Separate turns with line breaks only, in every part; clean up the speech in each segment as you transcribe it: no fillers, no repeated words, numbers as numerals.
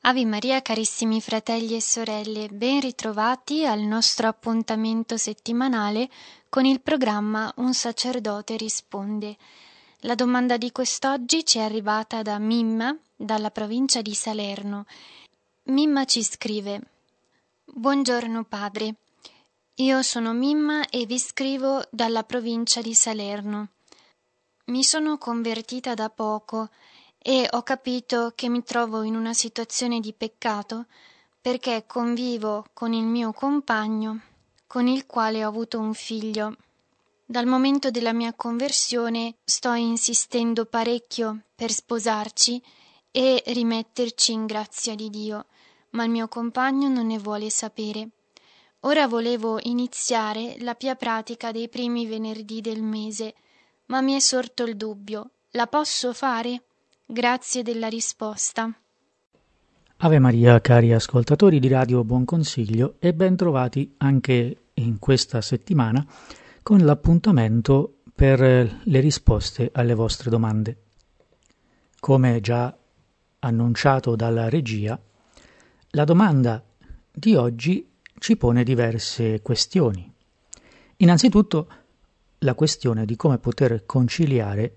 Ave Maria, carissimi fratelli e sorelle, ben ritrovati al nostro appuntamento settimanale con il programma Un sacerdote risponde. La domanda di quest'oggi ci è arrivata da Mimma, dalla provincia di Salerno. Mimma ci scrive: Buongiorno padre, io sono Mimma e vi scrivo dalla provincia di Salerno. Mi sono convertita da poco e ho capito che mi trovo in una situazione di peccato perché convivo con il mio compagno, con il quale ho avuto un figlio. Dal momento della mia conversione sto insistendo parecchio per sposarci e rimetterci in grazia di Dio, ma il mio compagno non ne vuole sapere. Ora volevo iniziare la pia pratica dei primi venerdì del mese, ma mi è sorto il dubbio: la posso fare? Grazie della risposta.
Ave Maria, cari ascoltatori di Radio Buon Consiglio, e ben trovati anche in questa settimana con l'appuntamento per le risposte alle vostre domande. Come già annunciato dalla regia, la domanda di oggi ci pone diverse questioni. Innanzitutto la questione di come poter conciliare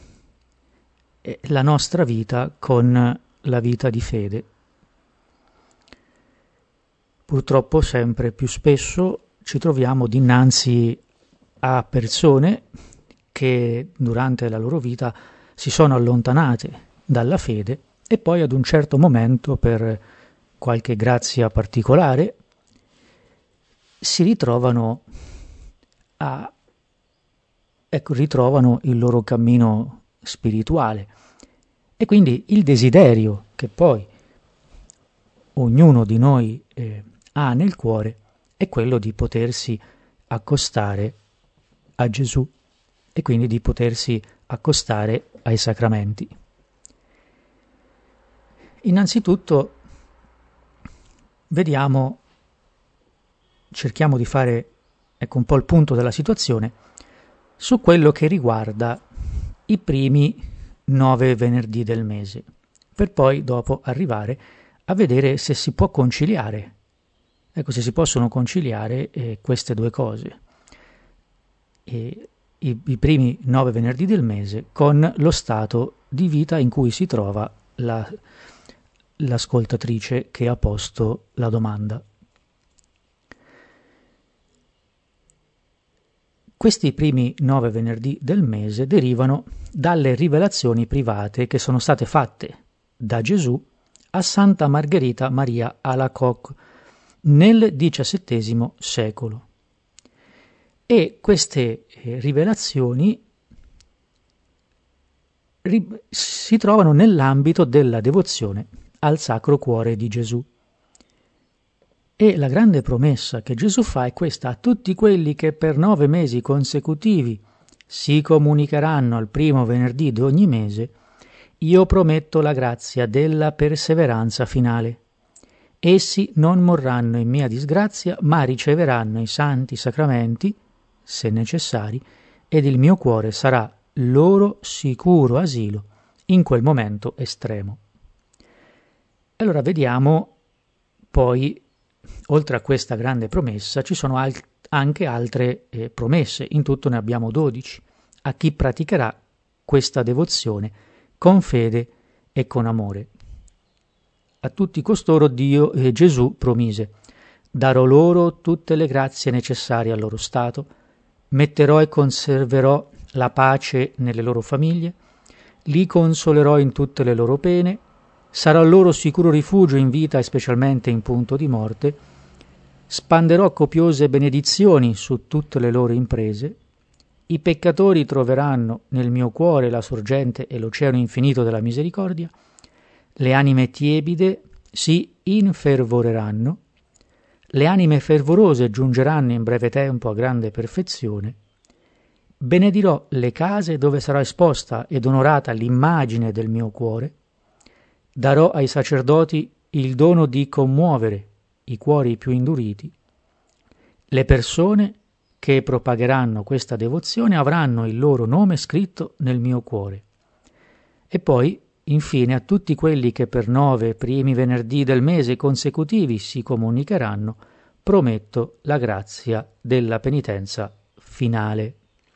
la nostra vita con la vita di fede. Purtroppo sempre più spesso ci troviamo dinanzi a persone che durante la loro vita si sono allontanate dalla fede e poi ad un certo momento, per qualche grazia particolare, si ritrovano ritrovano il loro cammino spirituale, e quindi il desiderio che poi ognuno di noi ha nel cuore è quello di potersi accostare a Gesù e quindi di potersi accostare ai sacramenti. Innanzitutto cerchiamo di fare un po' il punto della situazione su quello che riguarda i primi 9 venerdì del mese, per poi dopo arrivare a vedere se si può conciliare, se si possono conciliare queste due cose, i primi 9 venerdì del mese con lo stato di vita in cui si trova l'ascoltatrice che ha posto la domanda. Questi primi 9 venerdì del mese derivano dalle rivelazioni private che sono state fatte da Gesù a Santa Margherita Maria Alacoque nel XVII secolo. E queste rivelazioni si trovano nell'ambito della devozione al Sacro Cuore di Gesù. E la grande promessa che Gesù fa è questa: a tutti quelli che per 9 mesi consecutivi si comunicheranno al primo venerdì di ogni mese, io prometto la grazia della perseveranza finale. Essi non morranno in mia disgrazia, ma riceveranno i santi sacramenti, se necessari, ed il mio cuore sarà loro sicuro asilo in quel momento estremo. Allora vediamo poi, oltre a questa grande promessa, ci sono anche altre promesse. In tutto ne abbiamo 12 a chi praticherà questa devozione con fede e con amore. A tutti costoro Gesù promise: darò loro tutte le grazie necessarie al loro stato, metterò e conserverò la pace nelle loro famiglie, li consolerò in tutte le loro pene, sarò loro sicuro rifugio in vita e specialmente in punto di morte, spanderò copiose benedizioni su tutte le loro imprese, i peccatori troveranno nel mio cuore la sorgente e l'oceano infinito della misericordia, le anime tiepide si infervoreranno, le anime fervorose giungeranno in breve tempo a grande perfezione, benedirò le case dove sarà esposta ed onorata l'immagine del mio cuore, darò ai sacerdoti il dono di commuovere i cuori più induriti. Le persone che propagheranno questa devozione avranno il loro nome scritto nel mio cuore. E poi infine a tutti quelli che per 9 primi venerdì del mese consecutivi si comunicheranno, prometto la grazia della penitenza finale.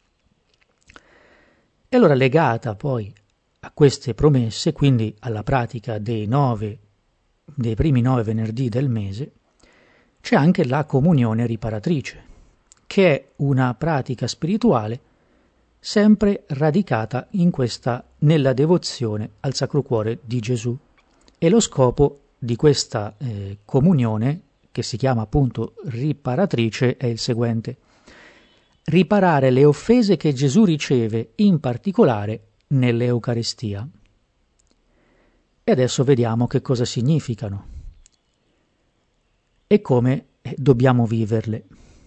E allora, legata poi a queste promesse, quindi alla pratica dei primi 9 venerdì del mese, c'è anche la comunione riparatrice, che è una pratica spirituale sempre radicata nella devozione al Sacro Cuore di Gesù. E lo scopo di questa comunione, che si chiama appunto riparatrice, è il seguente: riparare le offese che Gesù riceve, in particolare nell'Eucaristia. E adesso vediamo che cosa significano e come dobbiamo viverle.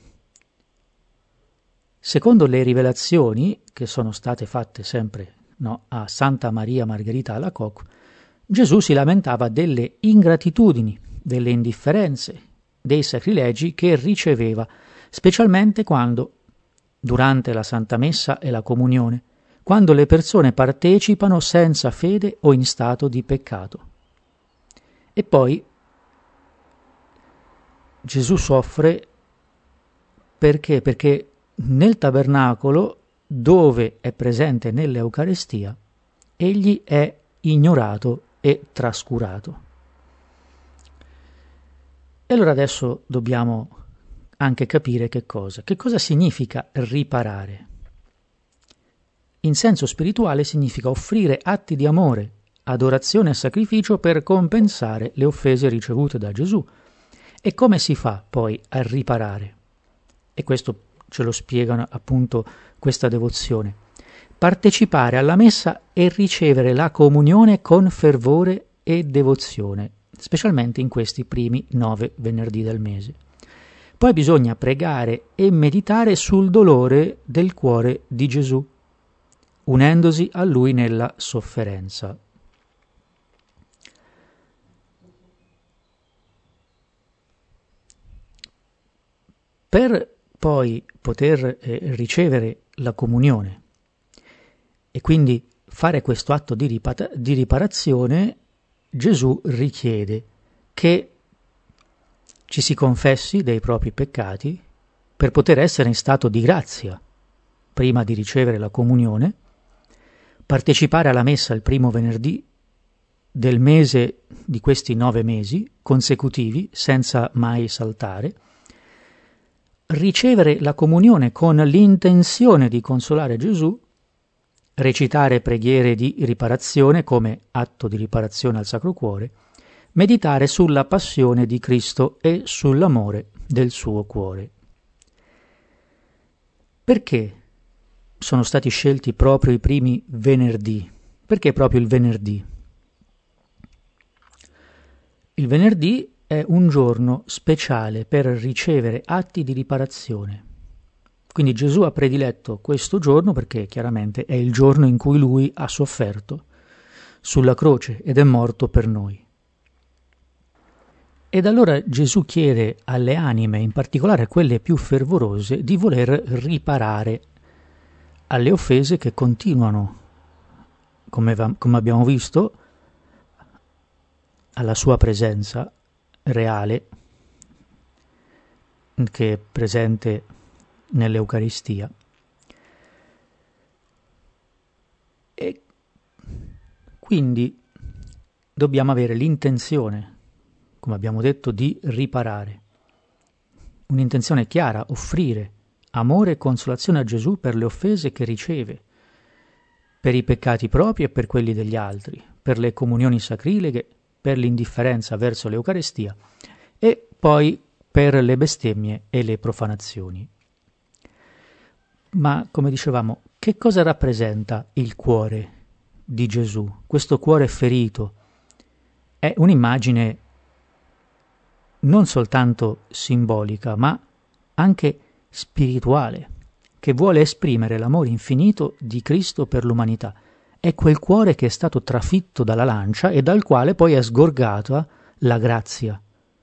Secondo le rivelazioni che sono state fatte sempre a Santa Maria Margherita Alacoque, Gesù si lamentava delle ingratitudini, delle indifferenze, dei sacrilegi che riceveva, specialmente quando, durante la Santa Messa e la comunione, quando le persone partecipano senza fede o in stato di peccato. E poi Gesù soffre perché? Perché nel tabernacolo, dove è presente nell'Eucaristia, egli è ignorato e trascurato. E allora adesso dobbiamo anche capire che cosa significa riparare. In senso spirituale significa offrire atti di amore, adorazione e sacrificio per compensare le offese ricevute da Gesù. E come si fa poi a riparare? E questo ce lo spiegano appunto questa devozione. Partecipare alla messa e ricevere la comunione con fervore e devozione, specialmente in questi primi 9 venerdì del mese. Poi bisogna pregare e meditare sul dolore del cuore di Gesù, unendosi a Lui nella sofferenza. Per poi poter ricevere la comunione e quindi fare questo atto di riparazione, Gesù richiede che ci si confessi dei propri peccati per poter essere in stato di grazia prima di ricevere la comunione, partecipare alla messa il primo venerdì del mese di questi 9 mesi consecutivi senza mai saltare, ricevere la comunione con l'intenzione di consolare Gesù, recitare preghiere di riparazione come atto di riparazione al Sacro Cuore, meditare sulla passione di Cristo e sull'amore del suo cuore. Perché sono stati scelti proprio i primi venerdì? Perché proprio il venerdì? Il venerdì è un giorno speciale per ricevere atti di riparazione. Quindi Gesù ha prediletto questo giorno perché chiaramente è il giorno in cui Lui ha sofferto sulla croce ed è morto per noi. Ed allora Gesù chiede alle anime, in particolare a quelle più fervorose, di voler riparare alle offese che continuano, come abbiamo visto, alla sua presenza reale che è presente nell'Eucaristia. E quindi dobbiamo avere l'intenzione, come abbiamo detto, di riparare. Un'intenzione chiara, offrire amore e consolazione a Gesù per le offese che riceve, per i peccati propri e per quelli degli altri, per le comunioni sacrileghe, per l'indifferenza verso l'Eucaristia e poi per le bestemmie e le profanazioni. Ma, come dicevamo, che cosa rappresenta il cuore di Gesù? Questo cuore ferito è un'immagine non soltanto simbolica, ma anche spirituale, che vuole esprimere l'amore infinito di Cristo per l'umanità. È quel cuore che è stato trafitto dalla lancia e dal quale poi è sgorgata la grazia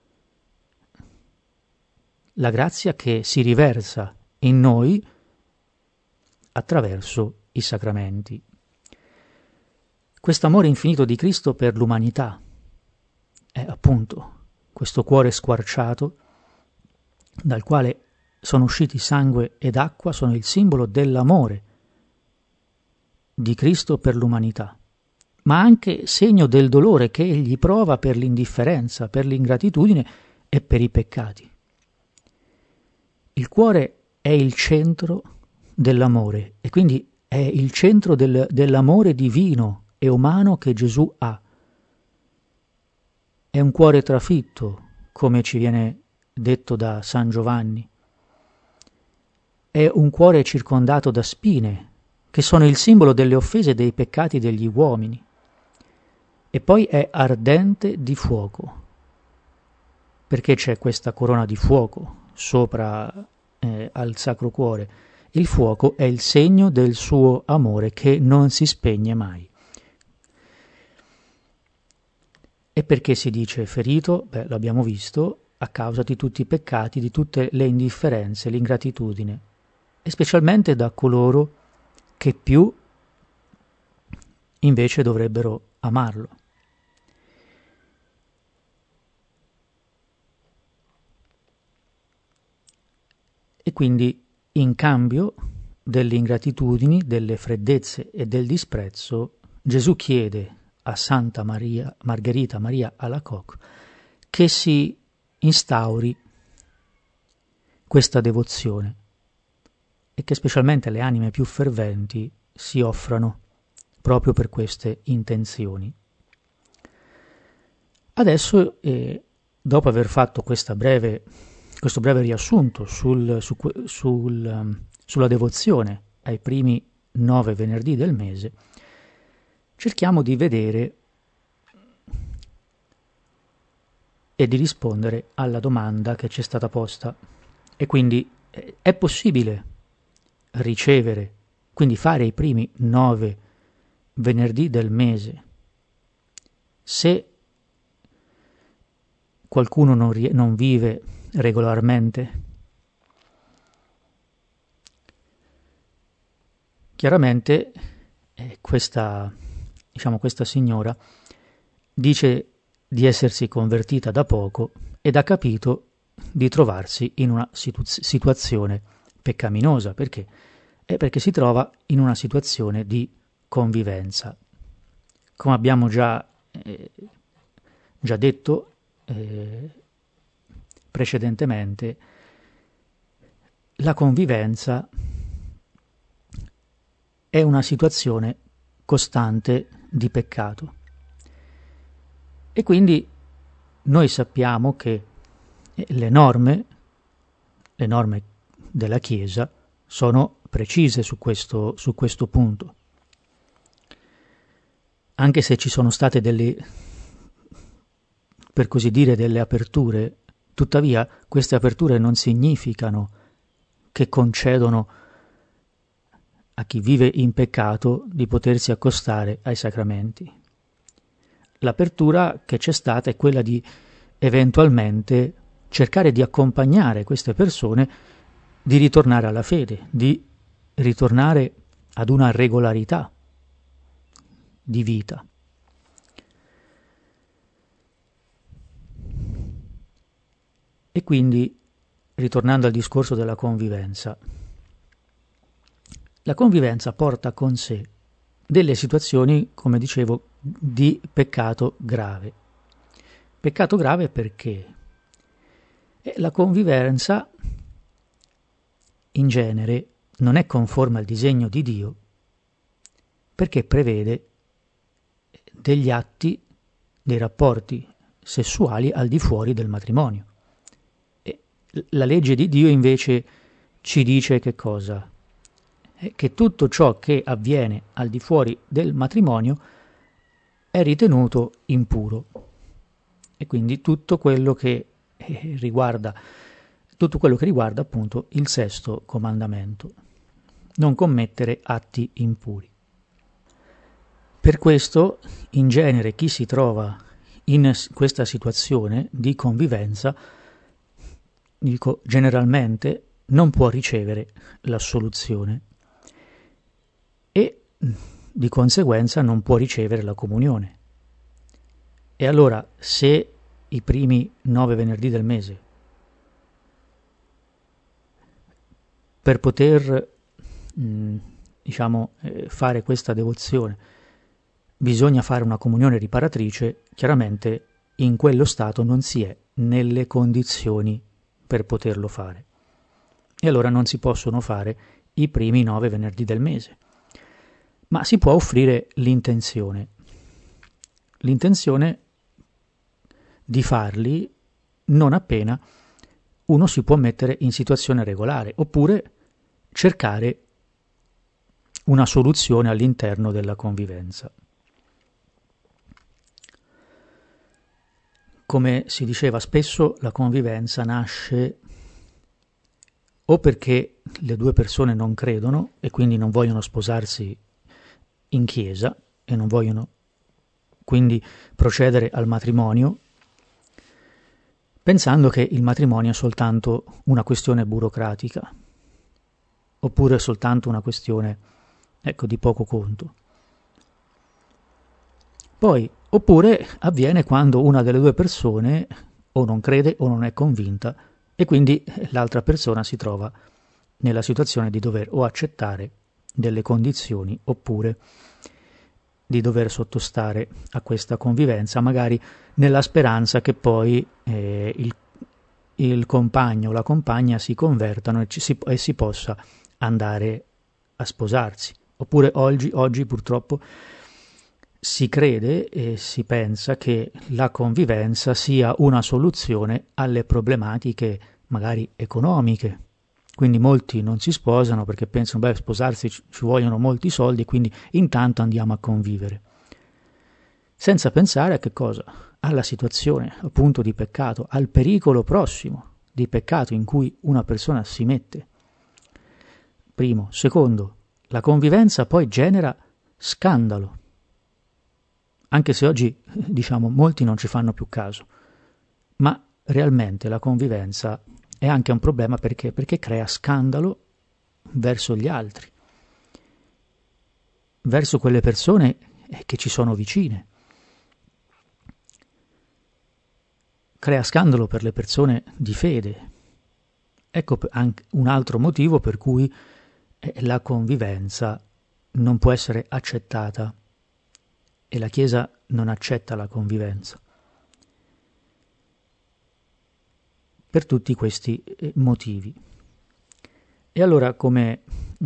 che si riversa in noi attraverso i sacramenti. quest'amore infinito di Cristo per l'umanità. È appunto questo cuore squarciato dal quale sono usciti sangue ed acqua, sono il simbolo dell'amore di Cristo per l'umanità, ma anche segno del dolore che egli prova per l'indifferenza, per l'ingratitudine e per i peccati. Il cuore è il centro dell'amore e quindi è il centro dell'amore divino e umano che Gesù ha. È un cuore trafitto, come ci viene detto da San Giovanni. È un cuore circondato da spine, che sono il simbolo delle offese e dei peccati degli uomini. E poi è ardente di fuoco, perché c'è questa corona di fuoco sopra al Sacro Cuore. Il fuoco è il segno del suo amore che non si spegne mai. E perché si dice ferito? Beh, l'abbiamo visto, a causa di tutti i peccati, di tutte le indifferenze, l'ingratitudine, e specialmente da coloro che più invece dovrebbero amarlo. E quindi, in cambio delle ingratitudini, delle freddezze e del disprezzo, Gesù chiede a Santa Margherita Maria Alacoque che si instauri questa devozione e che specialmente le anime più ferventi si offrano proprio per queste intenzioni. Adesso, dopo aver fatto questo breve riassunto sulla devozione ai primi 9 venerdì del mese, cerchiamo di vedere e di rispondere alla domanda che ci è stata posta. E quindi è possibile ricevere, quindi fare i primi 9 venerdì del mese se qualcuno non vive regolarmente? Chiaramente questa signora dice di essersi convertita da poco ed ha capito di trovarsi in una situazione peccaminosa. Perché? Perché si trova in una situazione di convivenza. Come abbiamo già detto precedentemente, la convivenza è una situazione costante di peccato. E quindi noi sappiamo che le norme della Chiesa sono precise su questo punto. Anche se ci sono state delle aperture, tuttavia queste aperture non significano che concedono a chi vive in peccato di potersi accostare ai sacramenti. L'apertura che c'è stata è quella di eventualmente cercare di accompagnare queste persone di ritornare alla fede, di ritornare ad una regolarità di vita. E quindi, ritornando al discorso della convivenza, la convivenza porta con sé delle situazioni, come dicevo, di peccato grave. Peccato grave perché la convivenza in genere non è conforme al disegno di Dio, perché prevede degli atti, dei rapporti sessuali al di fuori del matrimonio. E la legge di Dio invece ci dice che cosa? Che tutto ciò che avviene al di fuori del matrimonio è ritenuto impuro. E quindi tutto quello che riguarda appunto il 6° comandamento: non commettere atti impuri. Per questo, in genere, chi si trova in questa situazione di convivenza, generalmente non può ricevere l'assoluzione. E di conseguenza non può ricevere la comunione. E allora, se i primi 9 venerdì del mese, per poter fare questa devozione, bisogna fare una comunione riparatrice, chiaramente in quello stato non si è nelle condizioni per poterlo fare. E allora non si possono fare i primi 9 venerdì del mese. Ma si può offrire l'intenzione di farli non appena uno si può mettere in situazione regolare, oppure cercare una soluzione all'interno della convivenza. Come si diceva spesso, la convivenza nasce o perché le due persone non credono e quindi non vogliono sposarsi in chiesa e non vogliono quindi procedere al matrimonio, pensando che il matrimonio è soltanto una questione burocratica, oppure soltanto una questione, di poco conto. Poi, oppure avviene quando una delle due persone o non crede o non è convinta e quindi l'altra persona si trova nella situazione di dover o accettare delle condizioni oppure di dover sottostare a questa convivenza, magari nella speranza che poi il compagno o la compagna si convertano e si possa andare a sposarsi. Oppure oggi purtroppo si crede e si pensa che la convivenza sia una soluzione alle problematiche magari economiche. Quindi molti non si sposano perché pensano, sposarsi ci vogliono molti soldi, quindi intanto andiamo a convivere. Senza pensare a che cosa? Alla situazione appunto di peccato, al pericolo prossimo di peccato in cui una persona si mette. Primo. Secondo, la convivenza poi genera scandalo. Anche se oggi, molti non ci fanno più caso. Ma realmente la convivenza è anche un problema perché crea scandalo verso gli altri, verso quelle persone che ci sono vicine. Crea scandalo per le persone di fede. Ecco anche un altro motivo per cui la convivenza non può essere accettata e la Chiesa non accetta la convivenza. Per tutti questi motivi. E allora, come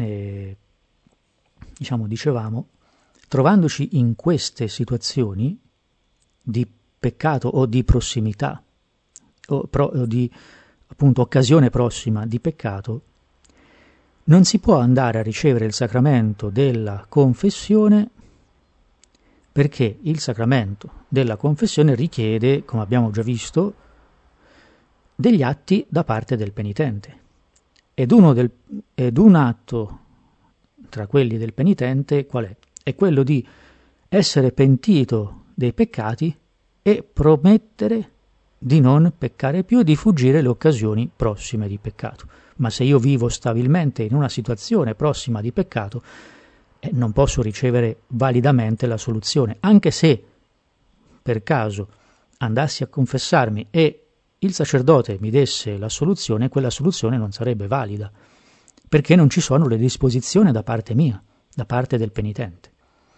dicevamo, trovandoci in queste situazioni di peccato o di prossimità o di appunto occasione prossima di peccato, non si può andare a ricevere il sacramento della confessione perché il sacramento della confessione richiede, come abbiamo già visto, degli atti da parte del penitente. Ed un atto tra quelli del penitente qual è? È quello di essere pentito dei peccati e promettere di non peccare più e di fuggire le occasioni prossime di peccato. Ma se io vivo stabilmente in una situazione prossima di peccato, non posso ricevere validamente la soluzione, anche se per caso andassi a confessarmi e il sacerdote mi desse la soluzione, quella soluzione non sarebbe valida, perché non ci sono le disposizioni da parte mia, da parte del penitente.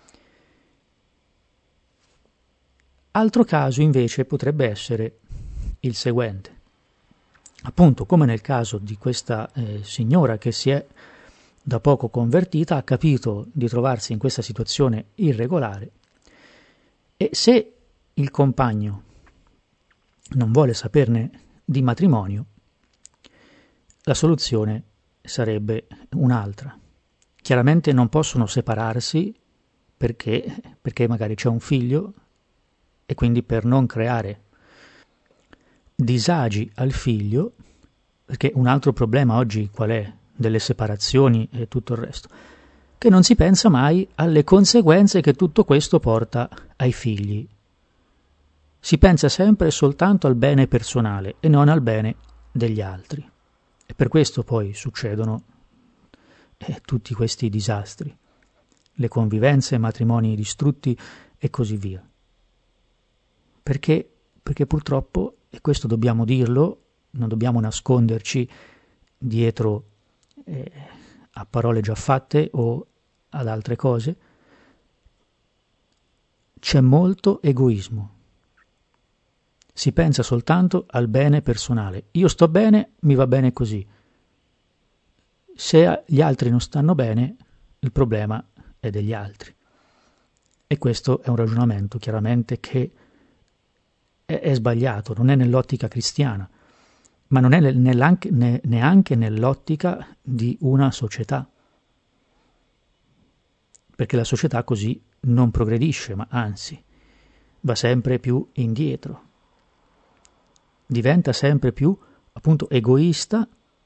Altro caso invece potrebbe essere il seguente. Appunto, come nel caso di questa signora che si è da poco convertita, ha capito di trovarsi in questa situazione irregolare e se il compagno non vuole saperne di matrimonio, la soluzione sarebbe un'altra. Chiaramente non possono separarsi perché magari c'è un figlio e quindi per non creare disagi al figlio, perché un altro problema oggi qual è? Delle separazioni e tutto il resto, che non si pensa mai alle conseguenze che tutto questo porta ai figli. Si pensa sempre e soltanto al bene personale e non al bene degli altri. E per questo poi succedono tutti questi disastri. le convivenze, matrimoni distrutti e così via. Perché purtroppo, e questo dobbiamo dirlo, non dobbiamo nasconderci dietro a parole già fatte o ad altre cose, c'è molto egoismo. Si pensa soltanto al bene personale. Io sto bene, mi va bene così. Se gli altri non stanno bene, il problema è degli altri. E questo è un ragionamento chiaramente che è sbagliato, non è nell'ottica cristiana, ma non è neanche nell'ottica di una società. Perché la società così non progredisce, ma anzi va sempre più indietro. Diventa sempre più, appunto, egoista,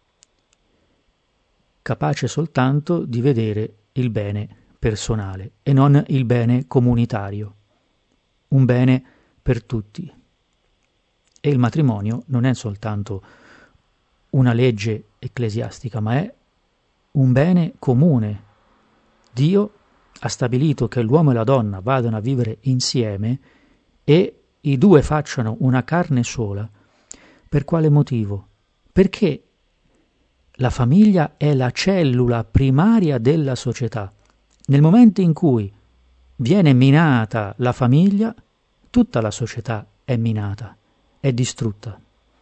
capace soltanto di vedere il bene personale e non il bene comunitario, un bene per tutti. E il matrimonio non è soltanto una legge ecclesiastica, ma è un bene comune. Dio ha stabilito che l'uomo e la donna vadano a vivere insieme e i due facciano una carne sola. Per quale motivo? Perché la famiglia è la cellula primaria della società. Nel momento in cui viene minata la famiglia, tutta la società è minata, è distrutta.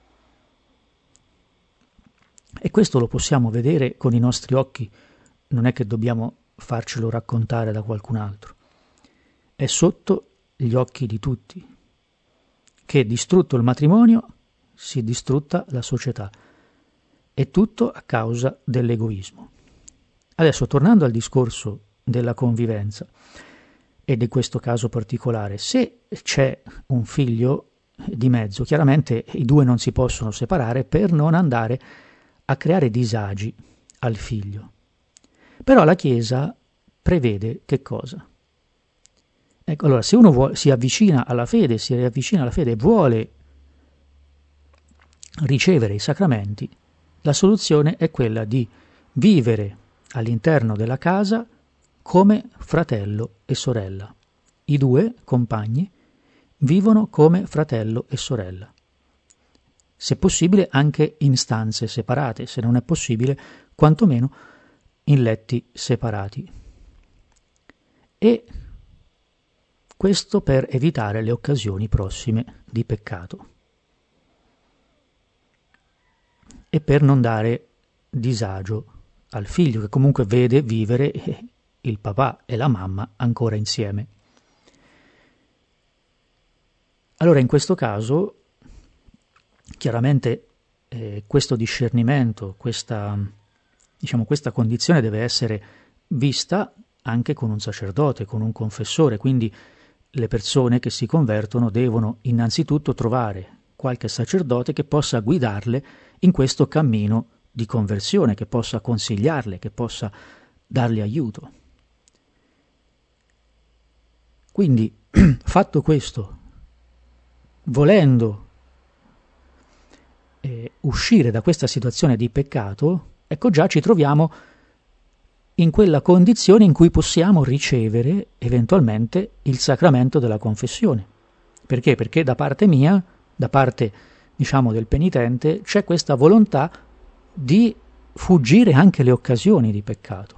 E questo lo possiamo vedere con i nostri occhi, non è che dobbiamo farcelo raccontare da qualcun altro. È sotto gli occhi di tutti che, distrutto il matrimonio, si è distrutta la società. È tutto a causa dell'egoismo. Adesso, tornando al discorso della convivenza e di questo caso particolare, se c'è un figlio di mezzo, chiaramente i due non si possono separare per non andare a creare disagi al figlio. Però la Chiesa prevede che cosa? Ecco, allora, se uno si avvicina alla fede e vuole ricevere i sacramenti, la soluzione è quella di vivere all'interno della casa come fratello e sorella. I due compagni vivono come fratello e sorella. Se possibile anche in stanze separate, se non è possibile, quantomeno in letti separati. E questo per evitare le occasioni prossime di peccato e per non dare disagio al figlio, che comunque vede vivere il papà e la mamma ancora insieme. Allora, in questo caso, chiaramente questo discernimento, questa condizione deve essere vista anche con un sacerdote, con un confessore, quindi le persone che si convertono devono innanzitutto trovare qualche sacerdote che possa guidarle in questo cammino di conversione, che possa consigliarle, che possa darle aiuto. Quindi, fatto questo, volendo uscire da questa situazione di peccato, ecco già ci troviamo in quella condizione in cui possiamo ricevere eventualmente il sacramento della confessione. Perché? Perché da parte mia, da parte del penitente, c'è questa volontà di fuggire anche le occasioni di peccato.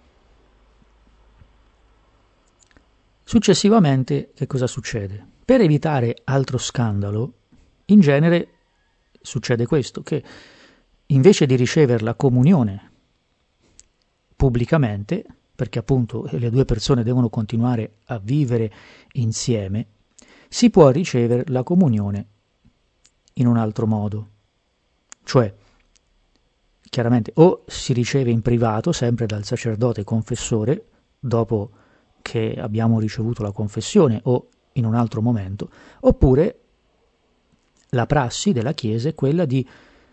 Successivamente, che cosa succede? Per evitare altro scandalo, in genere succede questo, che invece di ricevere la comunione pubblicamente, perché appunto le due persone devono continuare a vivere insieme, si può ricevere la comunione in un altro modo. Cioè, chiaramente, o si riceve in privato, sempre dal sacerdote confessore, dopo che abbiamo ricevuto la confessione, o in un altro momento, oppure la prassi della Chiesa è quella di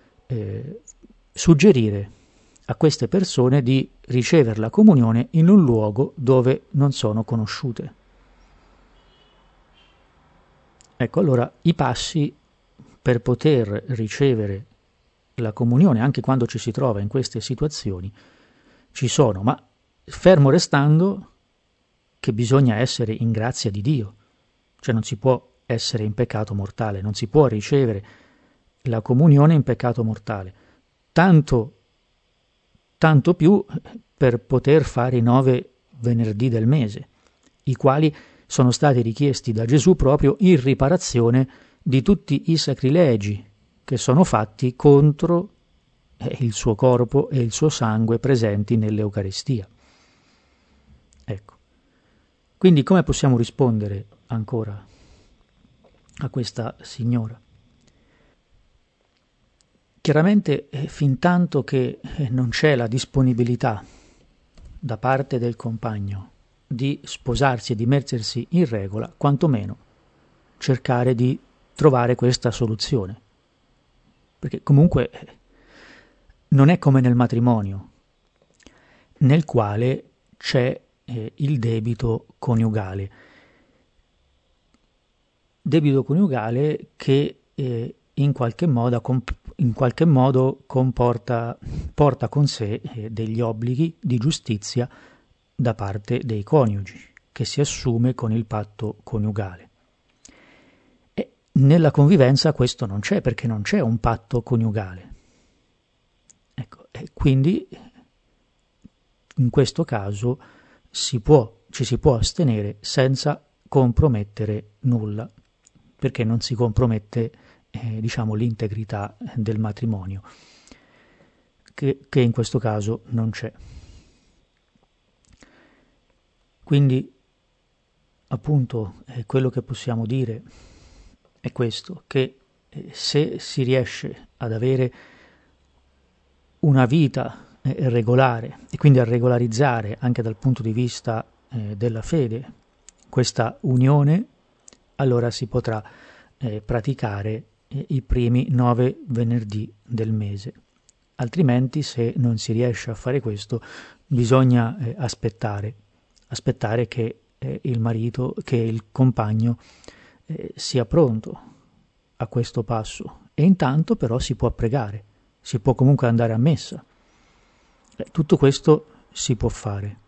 suggerire a queste persone di ricevere la comunione in un luogo dove non sono conosciute. Ecco, allora i passi per poter ricevere la comunione, anche quando ci si trova in queste situazioni, ci sono, ma fermo restando che bisogna essere in grazia di Dio, cioè non si può essere in peccato mortale, non si può ricevere la comunione in peccato mortale, tanto più per poter fare i 9 venerdì del mese, i quali sono stati richiesti da Gesù proprio in riparazione di tutti i sacrilegi che sono fatti contro il suo corpo e il suo sangue presenti nell'Eucaristia. Ecco. Quindi come possiamo rispondere ancora a questa signora? Chiaramente, fin tanto che non c'è la disponibilità da parte del compagno di sposarsi e di mettersi in regola, quantomeno cercare di trovare questa soluzione. Perché comunque non è come nel matrimonio, nel quale c'è il debito coniugale. Debito coniugale che in qualche modo porta con sé degli obblighi di giustizia da parte dei coniugi, che si assume con il patto coniugale. E nella convivenza questo non c'è, perché non c'è un patto coniugale. Ecco, e quindi in questo caso ci si può astenere senza compromettere nulla, perché non si compromette l'integrità del matrimonio, che in questo caso non c'è. Quindi appunto quello che possiamo dire è questo, che se si riesce ad avere una vita regolare e quindi a regolarizzare anche dal punto di vista della fede questa unione, allora si potrà praticare i primi 9 venerdì del mese. Altrimenti, se non si riesce a fare questo, bisogna aspettare che il marito, che il compagno sia pronto a questo passo, e intanto però si può pregare, si può comunque andare a messa. Tutto questo si può fare.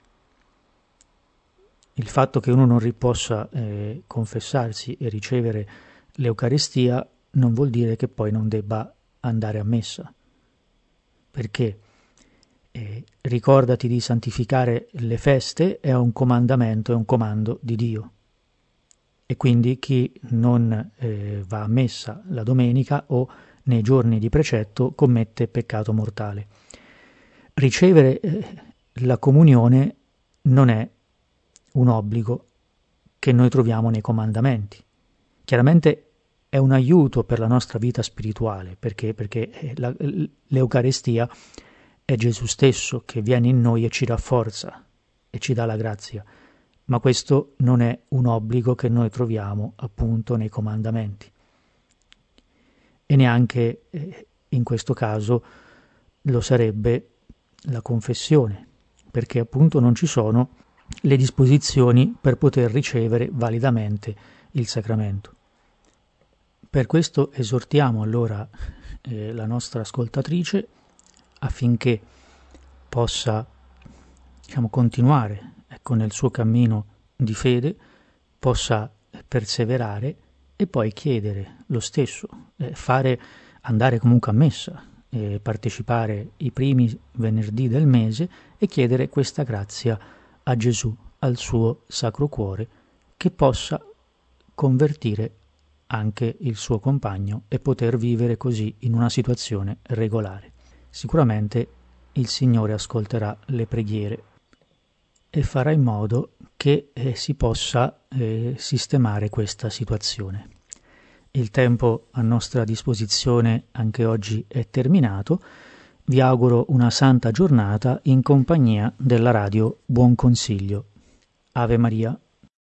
Il fatto che uno non possa confessarsi e ricevere l'Eucaristia non vuol dire che poi non debba andare a messa, perché ricordati di santificare le feste è un comandamento, è un comando di Dio, e quindi chi non va a messa la domenica o nei giorni di precetto commette peccato mortale. Ricevere la comunione non è un obbligo che noi troviamo nei comandamenti. Chiaramente è un aiuto per la nostra vita spirituale, perché l'Eucaristia è Gesù stesso che viene in noi e ci rafforza e ci dà la grazia, ma questo non è un obbligo che noi troviamo appunto nei comandamenti. E neanche in questo caso lo sarebbe la confessione, perché appunto non ci sono le disposizioni per poter ricevere validamente il sacramento. Per questo esortiamo allora la nostra ascoltatrice affinché possa continuare nel suo cammino di fede, possa perseverare e poi chiedere lo stesso, andare comunque a messa, partecipare i primi venerdì del mese e chiedere questa grazia a Gesù, al suo Sacro Cuore, che possa convertire anche il suo compagno e poter vivere così in una situazione regolare. Sicuramente il Signore ascolterà le preghiere e farà in modo che si possa sistemare questa situazione. Il tempo a nostra disposizione anche oggi è terminato. Vi auguro una santa giornata in compagnia della radio Buon Consiglio. Ave Maria.